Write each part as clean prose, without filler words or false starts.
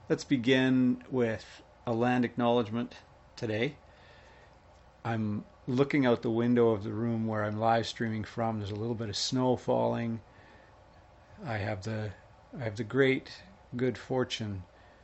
Let's begin with a land acknowledgement today. I'm looking out the window of the room where I'm live streaming from. There's a little bit of snow falling. I have the I have the great good fortune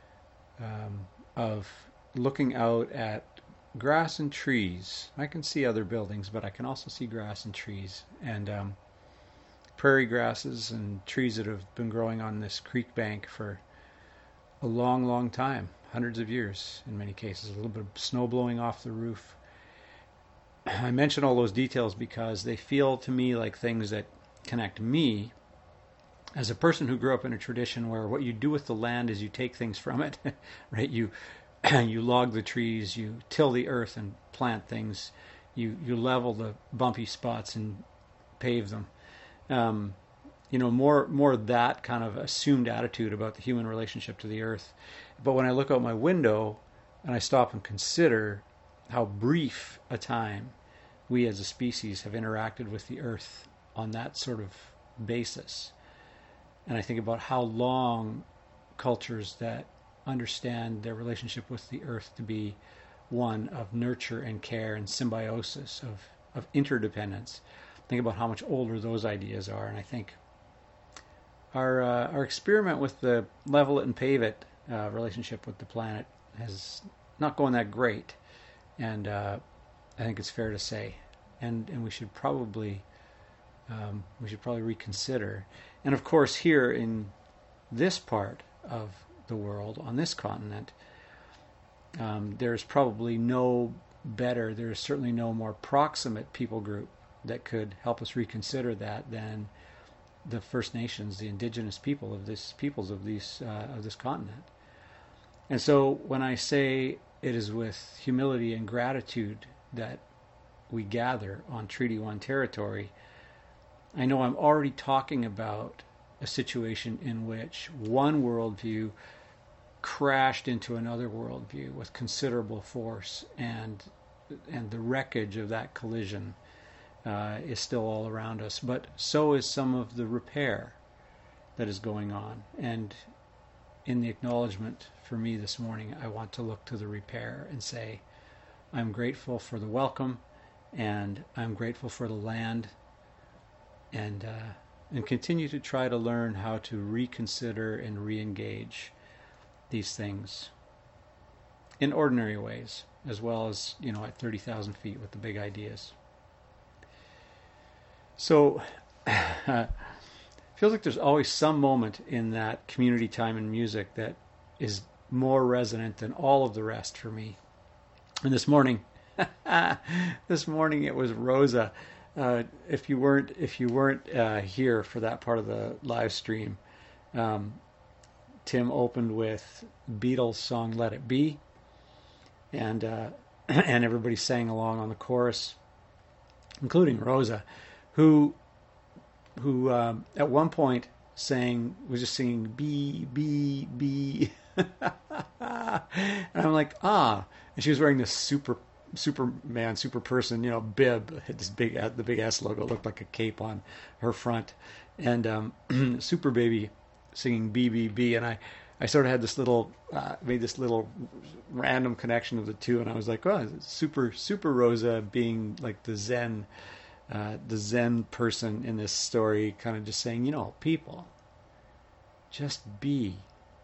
of looking out at grass and trees. I can see other buildings, but I can also see grass and trees and prairie grasses and trees that have been growing on this creek bank for a long, long time, hundreds of years in many cases. A little bit of snow blowing off the roof. I mention all those details because they feel to me like things that connect me as a person who grew up in a tradition where what you do with the land is you take things from it, right? You you log the trees, you till the earth and plant things, you level the bumpy spots and pave them. Um, more that kind of assumed attitude about the human relationship to the earth. But when I look out my window and I stop and consider how brief a time we as a species have interacted with the earth on that sort of basis, and I think about how long cultures that understand their relationship with the earth to be one of nurture and care and symbiosis, of interdependence, think about how much older those ideas are. And I think our experiment with the level it and pave it relationship with the planet has not going that great, and I think it's fair to say, and we should probably reconsider. And of course, here in this part of the world, on this continent, there's probably there's certainly no more proximate people group that could help us reconsider that than the First Nations, the indigenous peoples of this continent. And so when I say it is with humility and gratitude that we gather on Treaty 1 territory, I know I'm already talking about a situation in which one worldview crashed into another worldview with considerable force, and the wreckage of that collision is still all around us. But so is some of the repair that is going on. And in the acknowledgement for me this morning, I want to look to the repair and say, I'm grateful for the welcome, and I'm grateful for the land, and continue to try to learn how to reconsider and re-engage these things in ordinary ways, as well as at 30,000 feet with the big ideas. So feels like there's always some moment in that community time and music that is more resonant than all of the rest for me. And this morning it was Rosa. If you weren't here for that part of the live stream, Tim opened with Beatles' song "Let It Be," and and everybody sang along on the chorus, including Rosa, who at one point was just singing "Be Be Be," and I'm like, and she was wearing this Superman, super person, bib. Had the big S logo, looked like a cape on her front, and Super Baby singing "B B B," and I sort of had this little made this little random connection of the two, and I was like, oh, Super Rosa being like the Zen person in this story, kind of just saying, people, just be,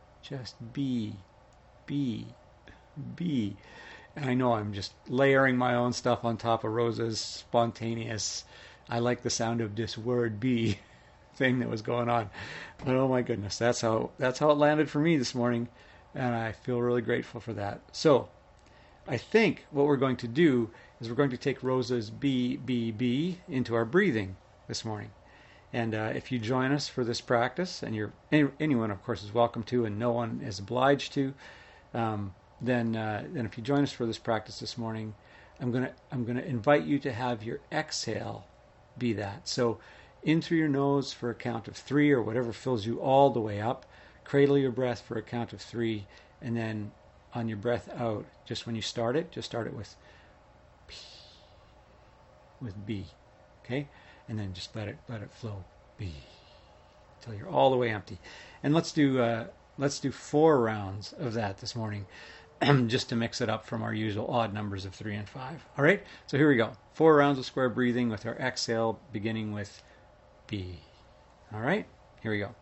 be. And I know I'm just layering my own stuff on top of Rosa's spontaneous, I like the sound of this word be thing that was going on. But oh my goodness, that's how it landed for me this morning, and I feel really grateful for that. So I think what we're going to do is we're going to take Rosa's B, B, B into our breathing this morning. And if you join us for this practice, and anyone, of course, is welcome to, and no one is obliged to, then if you join us for this practice this morning, I'm gonna invite you to have your exhale be that. So in through your nose for a count of 3, or whatever fills you all the way up. Cradle your breath for a count of 3, and then on your breath out, just when you start it, just start it with P, with B, okay? And then just let it flow, B, until you're all the way empty. And let's do let's do 4 rounds of that this morning, just to mix it up from our usual odd numbers of 3 and 5. All right, so here we go. 4 rounds of square breathing with our exhale beginning with B. All right, here we go.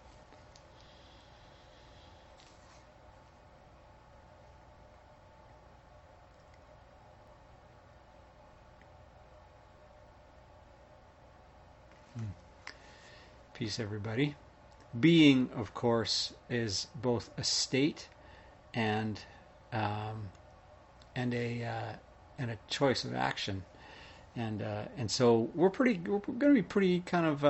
Peace, everybody. Being, of course, is both a state and a choice of action, and so we're going to be pretty kind of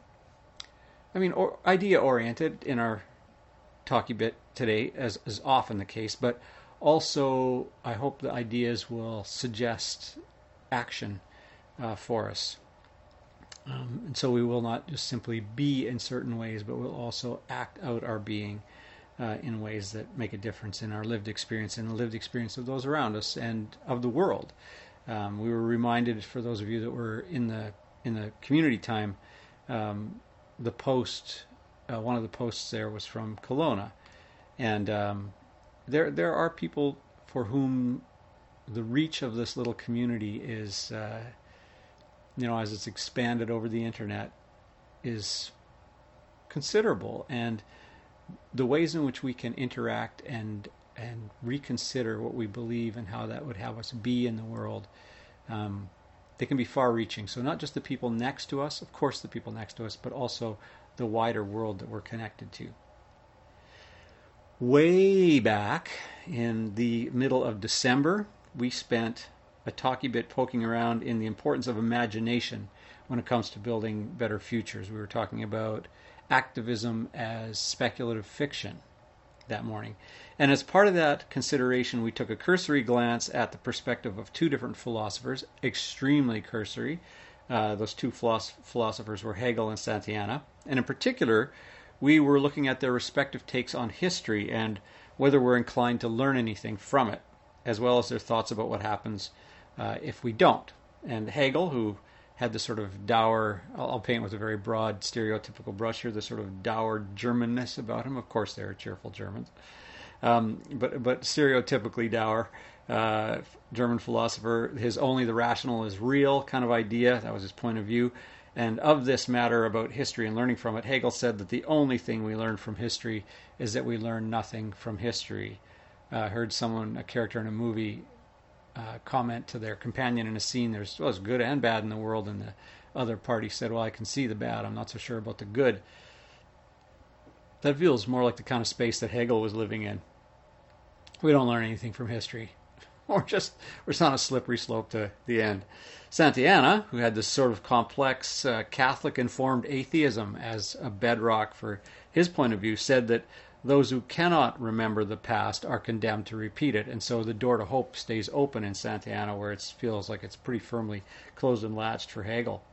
idea oriented in our talky bit today, as is often the case, but also I hope the ideas will suggest action for us. And so we will not just simply be in certain ways, but we'll also act out our being in ways that make a difference in our lived experience and the lived experience of those around us and of the world. We were reminded, for those of you that were in the community time, the post, one of the posts there was from Kelowna, and there are people for whom the reach of this little community is, as it's expanded over the internet, is considerable, and the ways in which we can interact and reconsider what we believe and how that would have us be in the world, they can be far-reaching. So not just the people next to us, of course the people next to us, but also the wider world that we're connected to. Way back in the middle of December, we spent a talky bit poking around in the importance of imagination when it comes to building better futures. We were talking about activism as speculative fiction that morning. And as part of that consideration, we took a cursory glance at the perspective of 2 different philosophers, extremely cursory. Those 2 philosophers were Hegel and Santayana. And in particular, we were looking at their respective takes on history and whether we're inclined to learn anything from it, as well as their thoughts about what happens if we don't. And Hegel, who had this sort of dour, I'll paint with a very broad stereotypical brush here, this sort of dour Germanness about him. Of course, they were cheerful Germans. But stereotypically dour German philosopher, his only the rational is real kind of idea, that was his point of view. And of this matter about history and learning from it, Hegel said that the only thing we learn from history is that we learn nothing from history. I heard a character in a movie, comment to their companion in a scene, there's good and bad in the world, and the other party said, well, I can see the bad, I'm not so sure about the good. That feels more like the kind of space that Hegel was living in. We don't learn anything from history. We're just on a slippery slope to the end. Santayana, who had this sort of complex Catholic-informed atheism as a bedrock for his point of view, said that those who cannot remember the past are condemned to repeat it, and so the door to hope stays open in Santayana, where it feels like it's pretty firmly closed and latched for Hegel.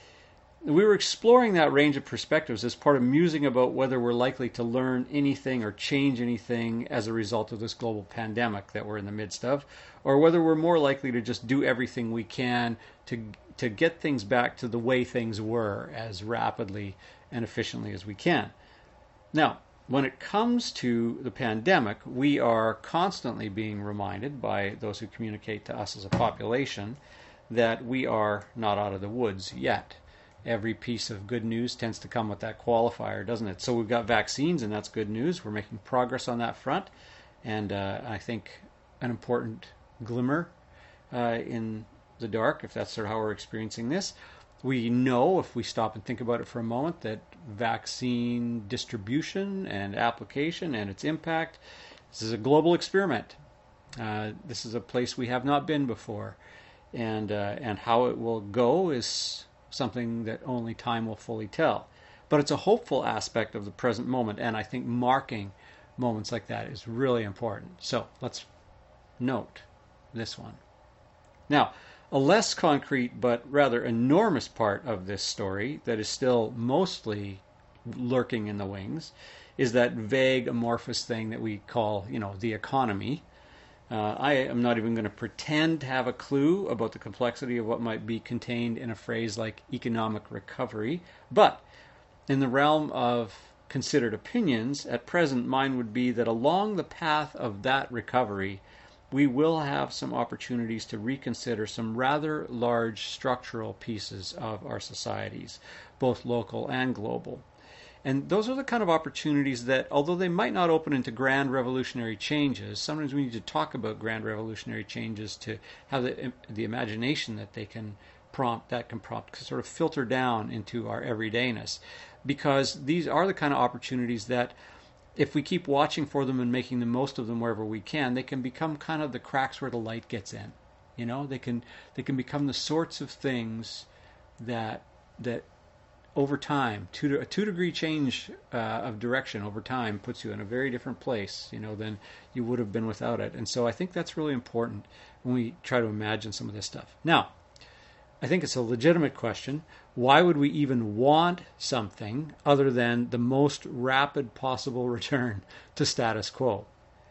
We were exploring that range of perspectives as part of musing about whether we're likely to learn anything or change anything as a result of this global pandemic that we're in the midst of, or whether we're more likely to just do everything we can to get things back to the way things were as rapidly and efficiently as we can. Now, when it comes to the pandemic, we are constantly being reminded by those who communicate to us as a population that we are not out of the woods yet. Every piece of good news tends to come with that qualifier, doesn't it? So we've got vaccines, and that's good news. We're making progress on that front, and I think an important glimmer in the dark, if that's sort of how we're experiencing this. We know, if we stop and think about it for a moment, that vaccine distribution and application and its impact, this is a global experiment. This is a place we have not been before, and how it will go is something that only time will fully tell. But it's a hopeful aspect of the present moment, and I think marking moments like that is really important. So let's note this one. Now, a less concrete but rather enormous part of this story that is still mostly lurking in the wings is that vague amorphous thing that we call, the economy. I am not even going to pretend to have a clue about the complexity of what might be contained in a phrase like economic recovery, but in the realm of considered opinions, at present mine would be that along the path of that recovery, we will have some opportunities to reconsider some rather large structural pieces of our societies, both local and global. And those are the kind of opportunities that, although they might not open into grand revolutionary changes, sometimes we need to talk about grand revolutionary changes to have the imagination that they can prompt, sort of filter down into our everydayness. Because these are the kind of opportunities that, if we keep watching for them and making the most of them wherever we can, they can become kind of the cracks where the light gets in. You know, they can become the sorts of things that over time, a 2-degree change of direction over time puts you in a very different place, you know, than you would have been without it. And so I think that's really important when we try to imagine some of this stuff. Now, I think it's a legitimate question. Why would we even want something other than the most rapid possible return to status quo?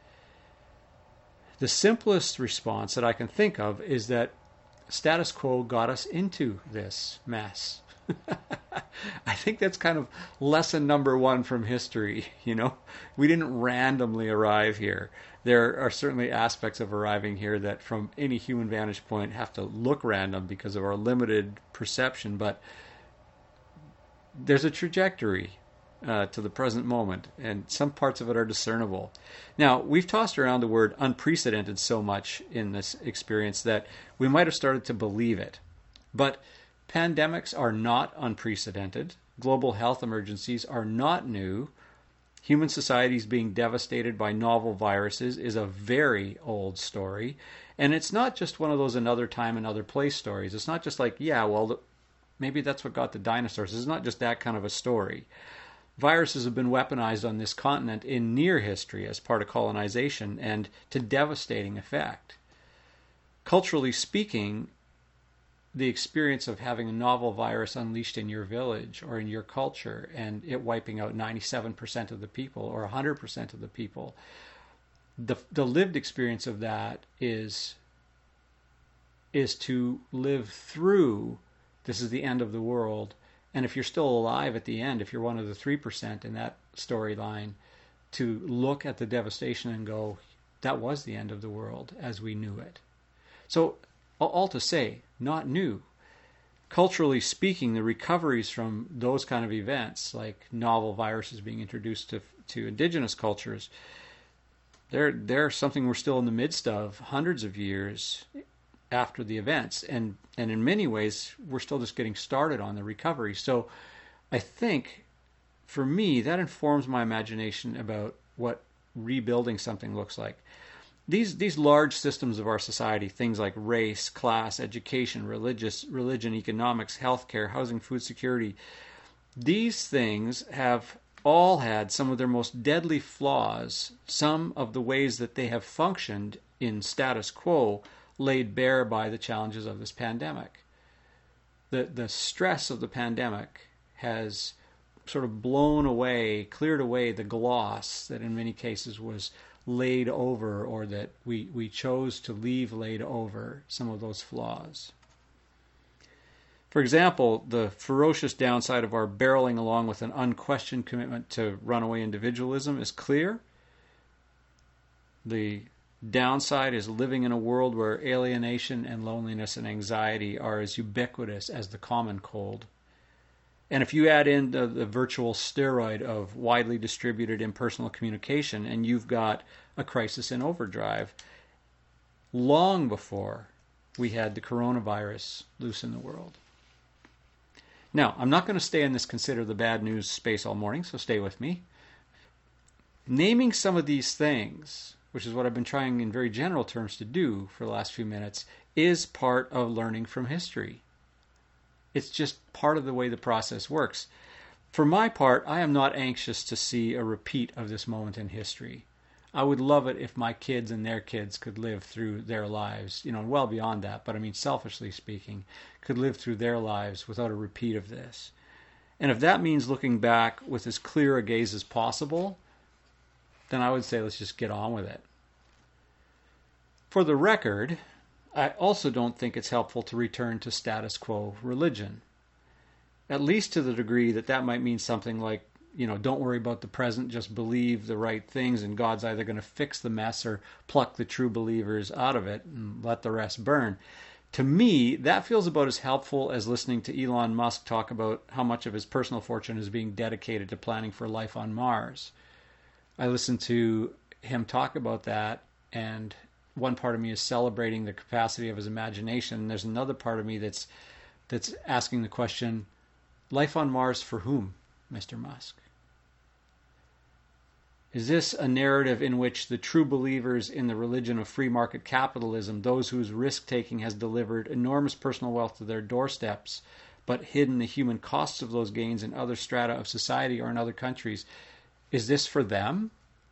The simplest response that I can think of is that status quo got us into this mess. I think that's kind of lesson number 1 from history. You know, we didn't randomly arrive here. There are certainly aspects of arriving here that from any human vantage point have to look random because of our limited perception, but there's a trajectory to the present moment, and some parts of it are discernible. Now, we've tossed around the word unprecedented so much in this experience that we might have started to believe it. But pandemics are not unprecedented. Global health emergencies are not new. Human societies being devastated by novel viruses is a very old story. And it's not just one of those another time, another place stories. It's not just like, yeah, well, maybe that's what got the dinosaurs. It's not just that kind of a story. Viruses have been weaponized on this continent in near history as part of colonization and to devastating effect. Culturally speaking, the experience of having a novel virus unleashed in your village or in your culture and it wiping out 97% of the people or 100% of the people, the lived experience of that is to live through this is the end of the world. And if you're still alive at the end, if you're one of the 3% in that storyline, to look at the devastation and go, that was the end of the world as we knew it. So all to say, not new. Culturally speaking, the recoveries from those kind of events, like novel viruses being introduced to indigenous cultures, they're something we're still in the midst of hundreds of years after the events. And in many ways, we're still just getting started on the recovery. So I think, for me, that informs my imagination about what rebuilding something looks like. These large systems of our society, things like race, class, education, religion, economics, healthcare, housing, food security, these things have all had some of their most deadly flaws, some of the ways that they have functioned in status quo laid bare by the challenges of this pandemic. The stress of the pandemic has sort of cleared away the gloss that in many cases was laid over, or that we chose to leave laid over some of those flaws. For example, the ferocious downside of our barreling along with an unquestioned commitment to runaway individualism is clear. The downside is living in a world where alienation and loneliness and anxiety are as ubiquitous as the common cold. And if you add in the virtual steroid of widely distributed impersonal communication, and you've got a crisis in overdrive, long before we had the coronavirus loose in the world. Now, I'm not going to stay in this consider the bad news space all morning, so stay with me. Naming some of these things, which is what I've been trying in very general terms to do for the last few minutes, is part of learning from history. It's just part of the way the process works. For my part, I am not anxious to see a repeat of this moment in history. I would love it if my kids and their kids could live through their lives, well beyond that, but I mean, selfishly speaking, could live through their lives without a repeat of this. And if that means looking back with as clear a gaze as possible, then I would say let's just get on with it. For the record, I also don't think it's helpful to return to status quo religion, at least to the degree that might mean something like don't worry about the present, just believe the right things, and God's either going to fix the mess or pluck the true believers out of it and let the rest burn. To me, that feels about as helpful as listening to Elon Musk talk about how much of his personal fortune is being dedicated to planning for life on Mars. I listen to him talk about that, and one part of me is celebrating the capacity of his imagination, and there's another part of me that's asking the question, life on Mars for whom, Mr. Musk? Is this a narrative in which the true believers in the religion of free market capitalism, those whose risk-taking has delivered enormous personal wealth to their doorsteps, but hidden the human costs of those gains in other strata of society or in other countries, is this for them?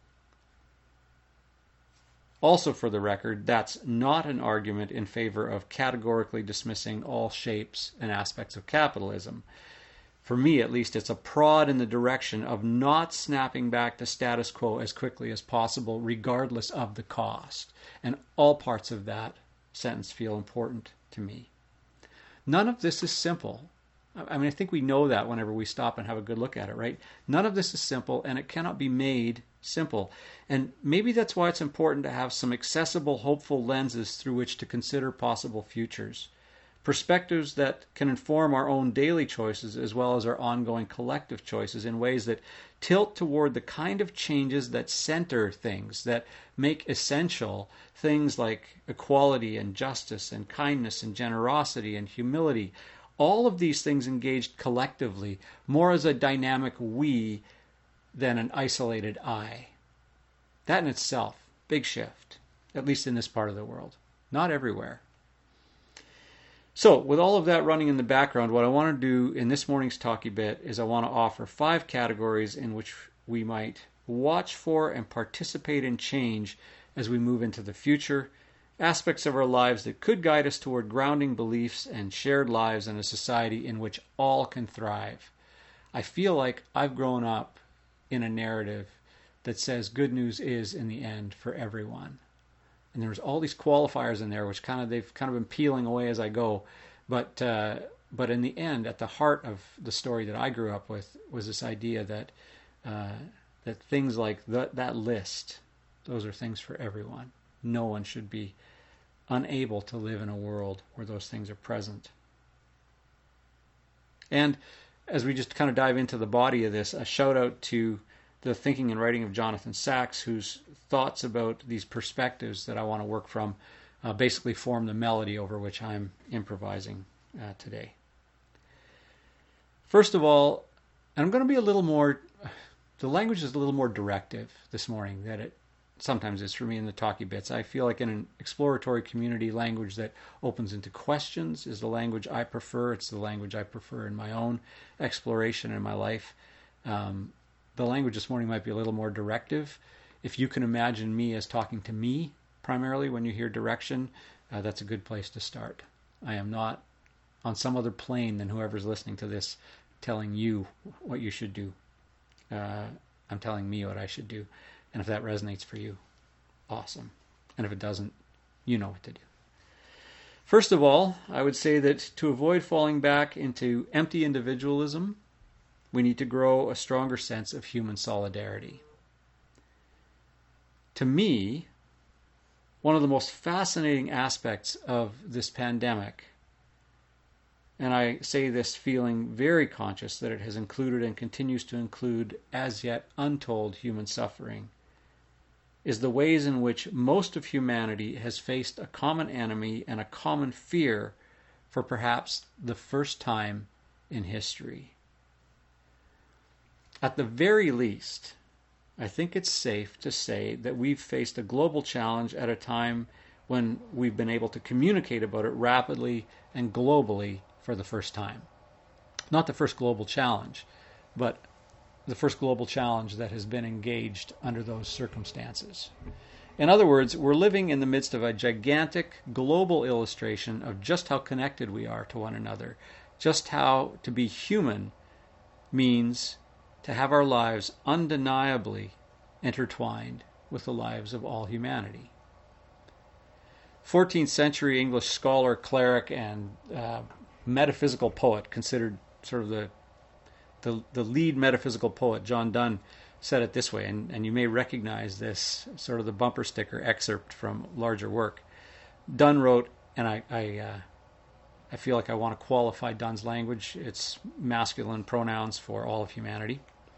Also, for the record, that's not an argument in favor of categorically dismissing all shapes and aspects of capitalism. For me, at least, it's a prod in the direction of not snapping back to status quo as quickly as possible, regardless of the cost. And all parts of that sentence feel important to me. None of this is simple. I mean, I think we know that whenever we stop and have a good look at it, right? None of this is simple, and it cannot be made simple. And maybe that's why it's important to have some accessible, hopeful lenses through which to consider possible futures. Perspectives that can inform our own daily choices as well as our ongoing collective choices in ways that tilt toward the kind of changes that center things, that make essential things like equality and justice and kindness and generosity and humility. All of these things engaged collectively, more as a dynamic we than an isolated I. That in itself, big shift, at least in this part of the world. Not everywhere. So, with all of that running in the background, what I want to do in this morning's talkie bit is I want to offer 5 categories in which we might watch for and participate in change as we move into the future, aspects of our lives that could guide us toward grounding beliefs and shared lives in a society in which all can thrive. I feel like I've grown up in a narrative that says good news is, in the end, for everyone. And there's all these qualifiers in there, which they've kind of been peeling away as I go. But in the end, at the heart of the story that I grew up with was this idea that things like that list, those are things for everyone. No one should be unable to live in a world where those things are present. And as we just kind of dive into the body of this, a shout out to the thinking and writing of Jonathan Sacks, whose thoughts about these perspectives that I want to work from basically form the melody over which I'm improvising today. First of all, and I'm going to be a little more, the language is a little more directive this morning than it sometimes is for me in the talkie bits. I feel like in an exploratory community, language that opens into questions is the language I prefer. It's the language I prefer in my own exploration in my life. The language this morning might be a little more directive. If you can imagine me as talking to me, primarily when you hear direction, that's a good place to start. I am not on some other plane than whoever's listening to this telling you what you should do. I'm telling me what I should do. And if that resonates for you, awesome. And if it doesn't, you know what to do. First of all, I would say that to avoid falling back into empty individualism, we need to grow a stronger sense of human solidarity. To me, one of the most fascinating aspects of this pandemic, and I say this feeling very conscious that it has included and continues to include as yet untold human suffering, is the ways in which most of humanity has faced a common enemy and a common fear for perhaps the first time in history. At the very least, I think it's safe to say that we've faced a global challenge at a time when we've been able to communicate about it rapidly and globally for the first time. Not the first global challenge, but the first global challenge that has been engaged under those circumstances. In other words, we're living in the midst of a gigantic global illustration of just how connected we are to one another, just how to be human means to have our lives undeniably intertwined with the lives of all humanity. 14th century English scholar, cleric, and metaphysical poet, considered sort of the the lead metaphysical poet, John Donne, said it this way, and you may recognize this, sort of the bumper sticker excerpt from larger work. Donne wrote, and I feel like I want to qualify Donne's language. It's masculine pronouns for all of humanity.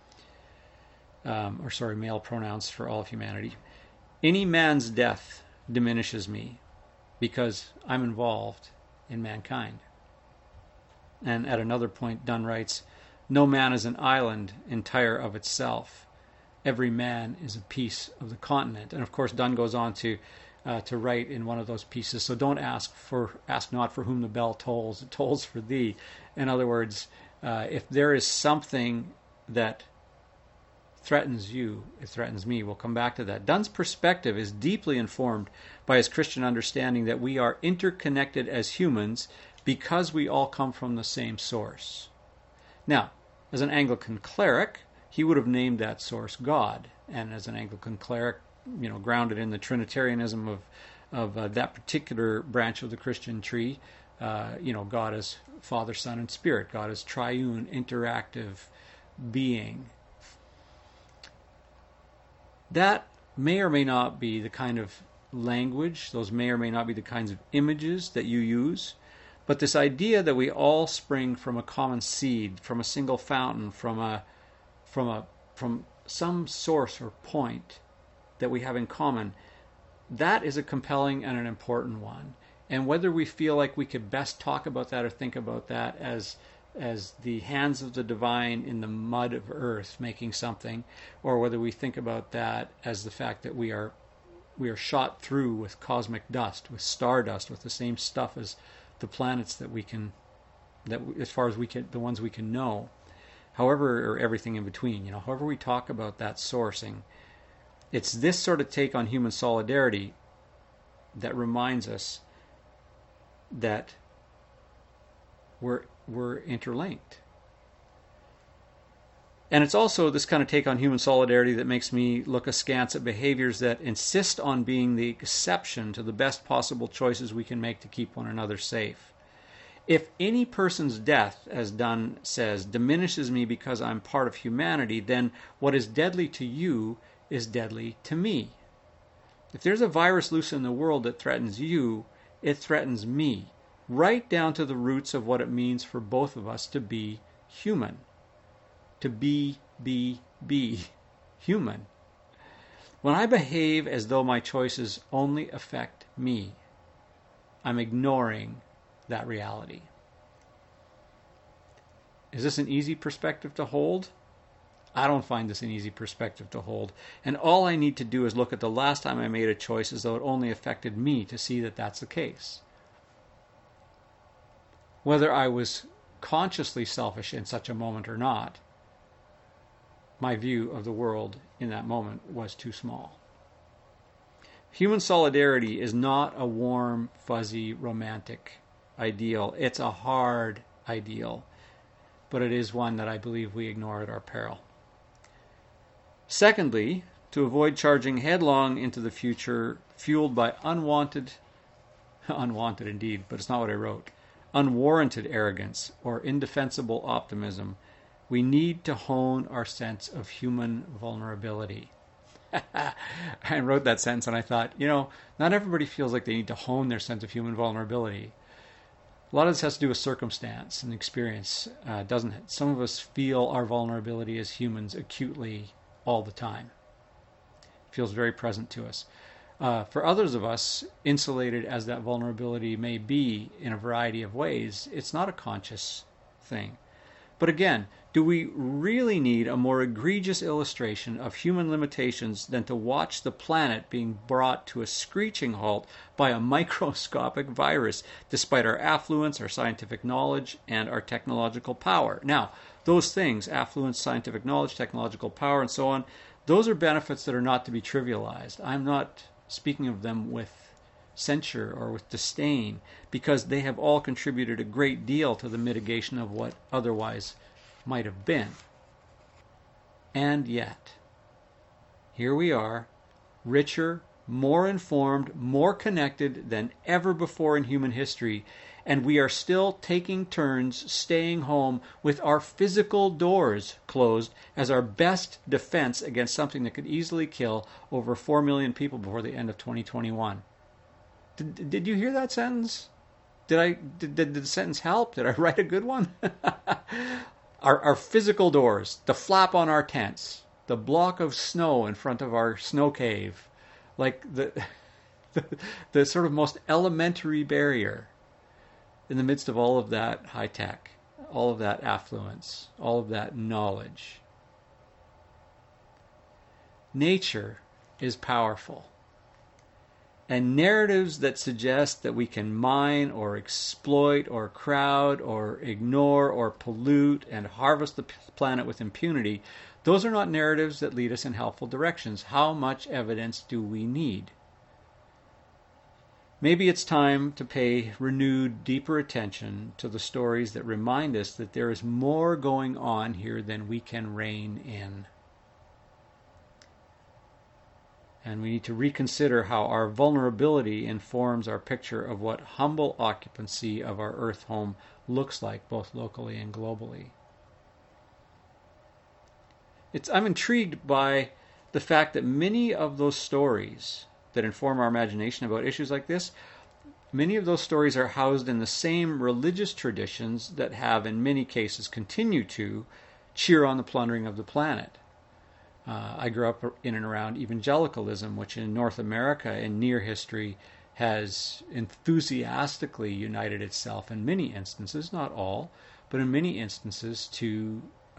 Male pronouns for all of humanity. Any man's death diminishes me because I'm involved in mankind. And at another point, Donne writes, no man is an island entire of itself. Every man is a piece of the continent. And of course, Donne goes on to write in one of those pieces, so don't ask not for whom the bell tolls, it tolls for thee. In other words, if there is something that threatens you, it threatens me. We'll come back to that. Donne's perspective is deeply informed by his Christian understanding that we are interconnected as humans because we all come from the same source. Now, as an Anglican cleric, he would have named that source God. And as an Anglican cleric, grounded in the Trinitarianism of that particular branch of the Christian tree, God is Father, Son, and Spirit. God is triune, interactive being. That may or may not be the kind of language, those may or may not be the kinds of images that you use, but this idea that we all spring from a common seed, from a single fountain, from some source or point that we have in common, that is a compelling and an important one. And whether we feel like we could best talk about that or think about that as the hands of the divine in the mud of earth making something, or whether we think about that as the fact that we are shot through with cosmic dust, with stardust, with the same stuff as the planets as far as the ones we can know, however, or everything in between, however we talk about that sourcing, it's this sort of take on human solidarity that reminds us that we're interlinked. And it's also this kind of take on human solidarity that makes me look askance at behaviors that insist on being the exception to the best possible choices we can make to keep one another safe. If any person's death, as Donne says, diminishes me because I'm part of humanity, then what is deadly to you is deadly to me. If there's a virus loose in the world that threatens you, it threatens me, right down to the roots of what it means for both of us to be human. To be human. When I behave as though my choices only affect me, I'm ignoring that reality. Is this an easy perspective to hold? I don't find this an easy perspective to hold. And all I need to do is look at the last time I made a choice as though it only affected me to see that that's the case. Whether I was consciously selfish in such a moment or not, my view of the world in that moment was too small. Human solidarity is not a warm, fuzzy, romantic ideal. It's a hard ideal, but it is one that I believe we ignore at our peril. Secondly, to avoid charging headlong into the future, fueled by unwanted indeed, but it's not what I wrote, unwarranted arrogance or indefensible optimism, we need to hone our sense of human vulnerability. I wrote that sentence and I thought, not everybody feels like they need to hone their sense of human vulnerability. A lot of this has to do with circumstance and experience, doesn't it? Some of us feel our vulnerability as humans acutely all the time. It feels very present to us. For others of us, insulated as that vulnerability may be in a variety of ways, it's not a conscious thing. But again, do we really need a more egregious illustration of human limitations than to watch the planet being brought to a screeching halt by a microscopic virus, despite our affluence, our scientific knowledge, and our technological power? Now, those things, affluence, scientific knowledge, technological power, and so on, those are benefits that are not to be trivialized. I'm not speaking of them with censure or with disdain, because they have all contributed a great deal to the mitigation of what otherwise might have been. And yet, here we are, richer, more informed, more connected than ever before in human history, and we are still taking turns staying home with our physical doors closed as our best defense against something that could easily kill over 4 million people before the end of 2021. Did you hear that sentence? Did the sentence help? Did I write a good one? Our physical doors, the flap on our tents, the block of snow in front of our snow cave, like the sort of most elementary barrier in the midst of all of that high tech, all of that affluence, all of that knowledge. Nature is powerful. And narratives that suggest that we can mine or exploit or crowd or ignore or pollute and harvest the planet with impunity, those are not narratives that lead us in helpful directions. How much evidence do we need? Maybe it's time to pay renewed, deeper attention to the stories that remind us that there is more going on here than we can rein in. And we need to reconsider how our vulnerability informs our picture of what humble occupancy of our earth home looks like, both locally and globally. I'm intrigued by the fact that many of those stories that inform our imagination about issues like this, many of those stories are housed in the same religious traditions that have, in many cases, continued to cheer on the plundering of the planet. I grew up in and around evangelicalism, which in North America in near history has enthusiastically united itself in many instances, not all, but in many instances to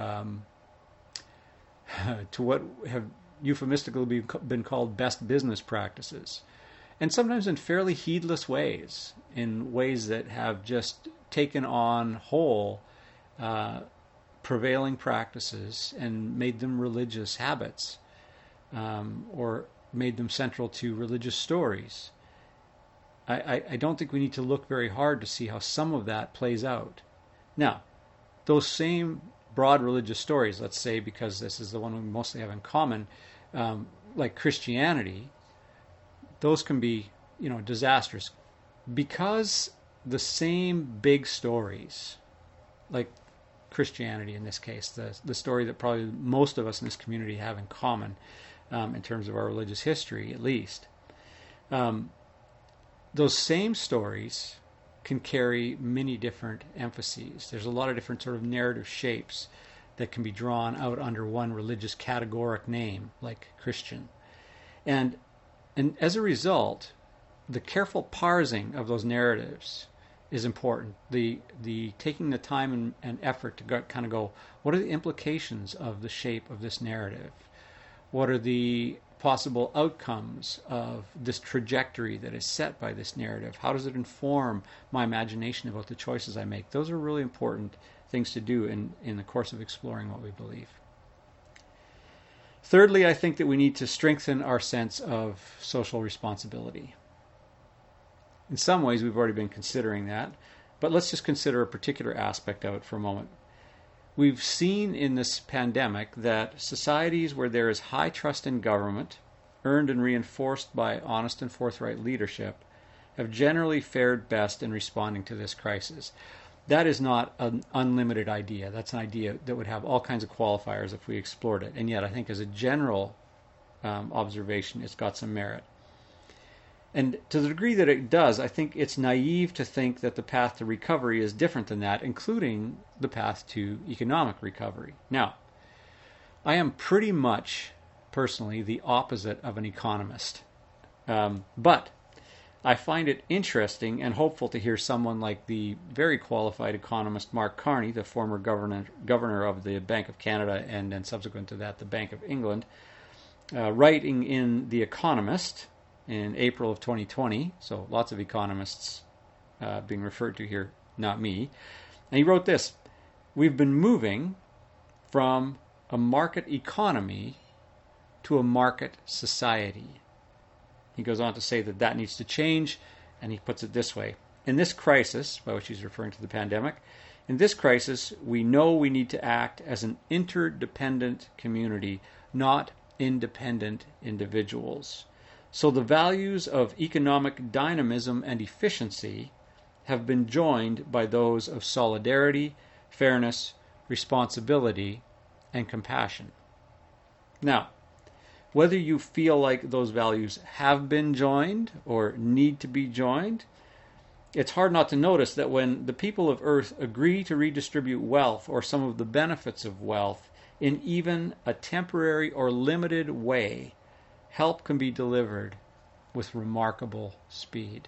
what have euphemistically been called best business practices. And sometimes in fairly heedless ways, in ways that have just taken on whole prevailing practices and made them religious habits, or made them central to religious stories. I don't think we need to look very hard to see how some of that plays out. Now, those same broad religious stories, let's say, because this is the one we mostly have in common, like Christianity, those can be, disastrous, because the same big stories, like Christianity in this case, the story that probably most of us in this community have in common, in terms of our religious history at least, those same stories can carry many different emphases. There's a lot of different sort of narrative shapes that can be drawn out under one religious categoric name, like Christian. And as a result, the careful parsing of those narratives is important. The taking the time and effort to kind of go, what are the implications of the shape of this narrative? What are the possible outcomes of this trajectory that is set by this narrative? How does it inform my imagination about the choices I make? Those are really important things to do in the course of exploring what we believe. Thirdly, I think that we need to strengthen our sense of social responsibility. In some ways, we've already been considering that, but let's just consider a particular aspect of it for a moment. We've seen in this pandemic that societies where there is high trust in government, earned and reinforced by honest and forthright leadership, have generally fared best in responding to this crisis. That is not an unlimited idea. That's an idea that would have all kinds of qualifiers if we explored it. And yet, I think as a general observation, it's got some merit. And to the degree that it does, I think it's naive to think that the path to recovery is different than that, including the path to economic recovery. Now, I am pretty much, personally, the opposite of an economist. But I find it interesting and hopeful to hear someone like the very qualified economist Mark Carney, the former governor of the Bank of Canada and then subsequent to that the Bank of England, writing in The Economist in April of 2020, so lots of economists being referred to here, not me. And he wrote this: "We've been moving from a market economy to a market society." He goes on to say that needs to change, and he puts it this way: "In this crisis," by which he's referring to the pandemic, "in this crisis, we know we need to act as an interdependent community, not independent individuals. So the values of economic dynamism and efficiency have been joined by those of solidarity, fairness, responsibility, and compassion. Now, whether you feel like those values have been joined or need to be joined, it's hard not to notice that when the people of Earth agree to redistribute wealth or some of the benefits of wealth in even a temporary or limited way, help can be delivered with remarkable speed.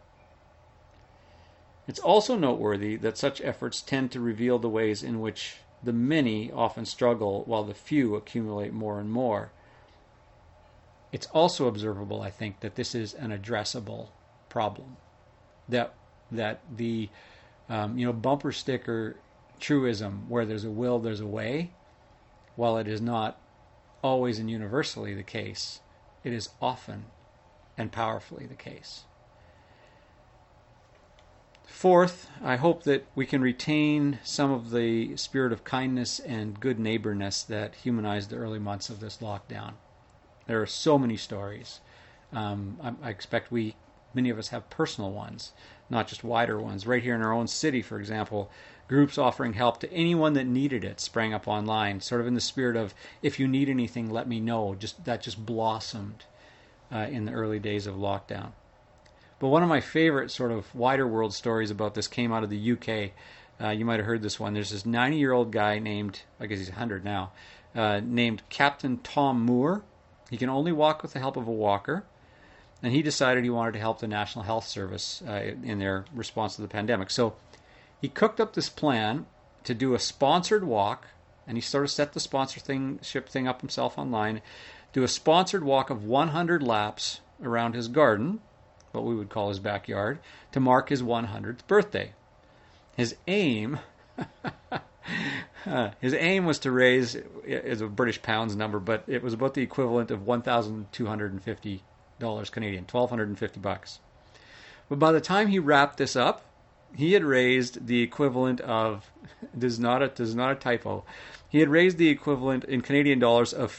It's also noteworthy that such efforts tend to reveal the ways in which the many often struggle while the few accumulate more and more. It's also observable, I think, that this is an addressable problem. That the bumper sticker truism, where there's a will, there's a way, while it is not always and universally the case, it is often and powerfully the case. Fourth, I hope that we can retain some of the spirit of kindness and good neighborness that humanized the early months of this lockdown. There are so many stories. I expect many of us have personal ones, not just wider ones. Right here in our own city, for example, groups offering help to anyone that needed it sprang up online, sort of in the spirit of, if you need anything, let me know. That just blossomed in the early days of lockdown. But one of my favorite sort of wider world stories about this came out of the UK. You might have heard this one. There's this 90-year-old guy named, I guess he's 100 now, named Captain Tom Moore. He can only walk with the help of a walker. And he decided he wanted to help the National Health Service in their response to the pandemic. So he cooked up this plan to do a sponsored walk, and he sort of set the sponsorship thing up himself online, do a sponsored walk of 100 laps around his garden, what we would call his backyard, to mark his 100th birthday. His aim was to raise, it's a British pounds number, but it was about the equivalent of $1,250 Canadian, $1,250. But by the time he wrapped this up, he had raised the equivalent of, this is not a typo, he had raised the equivalent in Canadian dollars of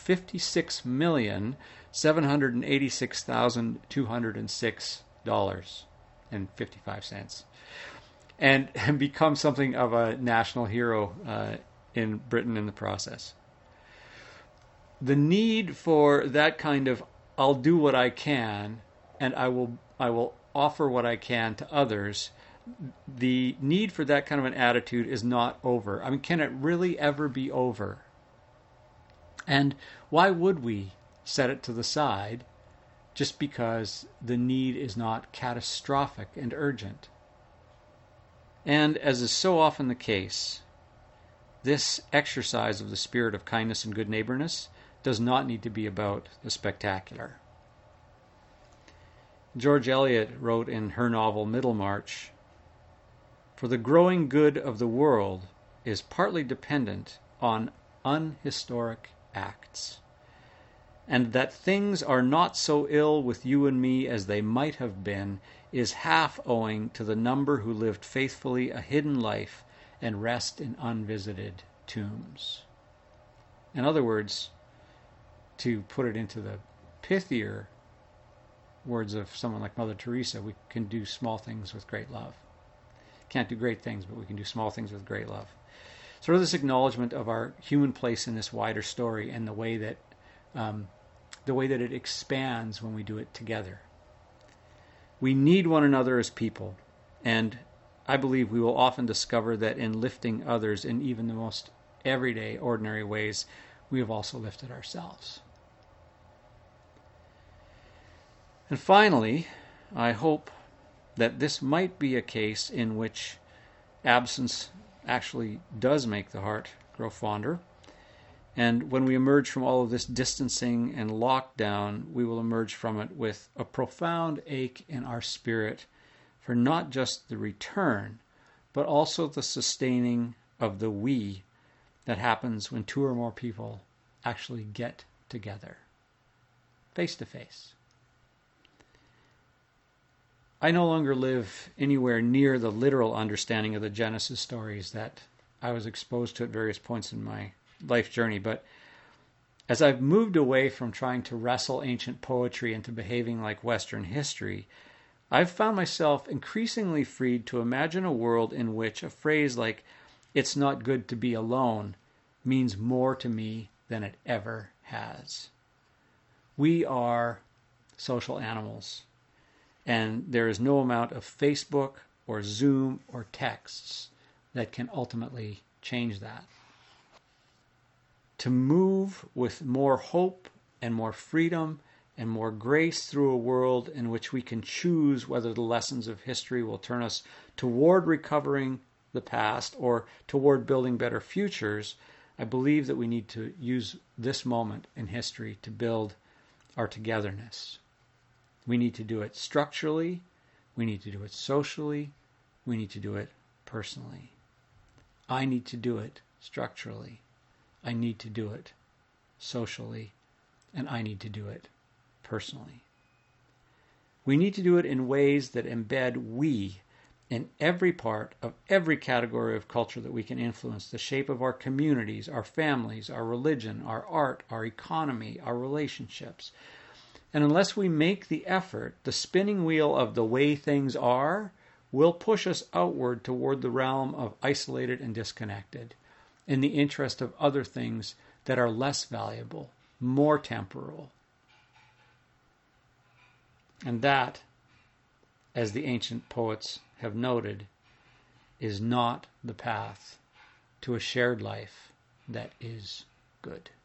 $56,786,206.55, and become something of a national hero in Britain in the process. The need for that kind of I'll do what I can, and I will offer what I can to others. The need for that kind of an attitude is not over. I mean, can it really ever be over? And why would we set it to the side just because the need is not catastrophic and urgent? And as is so often the case, this exercise of the spirit of kindness and good neighborness does not need to be about the spectacular. George Eliot wrote in her novel Middlemarch, "For the growing good of the world is partly dependent on unhistoric acts, and that things are not so ill with you and me as they might have been is half owing to the number who lived faithfully a hidden life and rest in unvisited tombs." In other words, to put it into the pithier words of someone like Mother Teresa, we can do small things with great love. Can't do great things, but we can do small things with great love. Sort of this acknowledgement of our human place in this wider story and the way that it expands when we do it together. We need one another as people, and I believe we will often discover that in lifting others in even the most everyday, ordinary ways, we have also lifted ourselves. And finally, I hope that this might be a case in which absence actually does make the heart grow fonder. And when we emerge from all of this distancing and lockdown, we will emerge from it with a profound ache in our spirit for not just the return, but also the sustaining of the we that happens when two or more people actually get together, face to face. I no longer live anywhere near the literal understanding of the Genesis stories that I was exposed to at various points in my life journey, but As I've moved away from trying to wrestle ancient poetry into behaving like Western history, I've found myself increasingly freed to imagine a world in which a phrase like, "it's not good to be alone," means more to me than it ever has. We are social animals, and there is no amount of Facebook or Zoom or texts that can ultimately change that. To move with more hope and more freedom and more grace through a world in which we can choose whether the lessons of history will turn us toward recovering the past or toward building better futures, I believe that we need to use this moment in history to build our togetherness. We need to do it structurally, we need to do it socially, we need to do it personally. I need to do it structurally. I need to do it socially, and I need to do it personally. We need to do it in ways that embed we in every part of every category of culture that we can influence, the shape of our communities, our families, our religion, our art, our economy, our relationships. And unless we make the effort, the spinning wheel of the way things are will push us outward toward the realm of isolated and disconnected, in the interest of other things that are less valuable, more temporal. And that, as the ancient poets have noted, is not the path to a shared life that is good.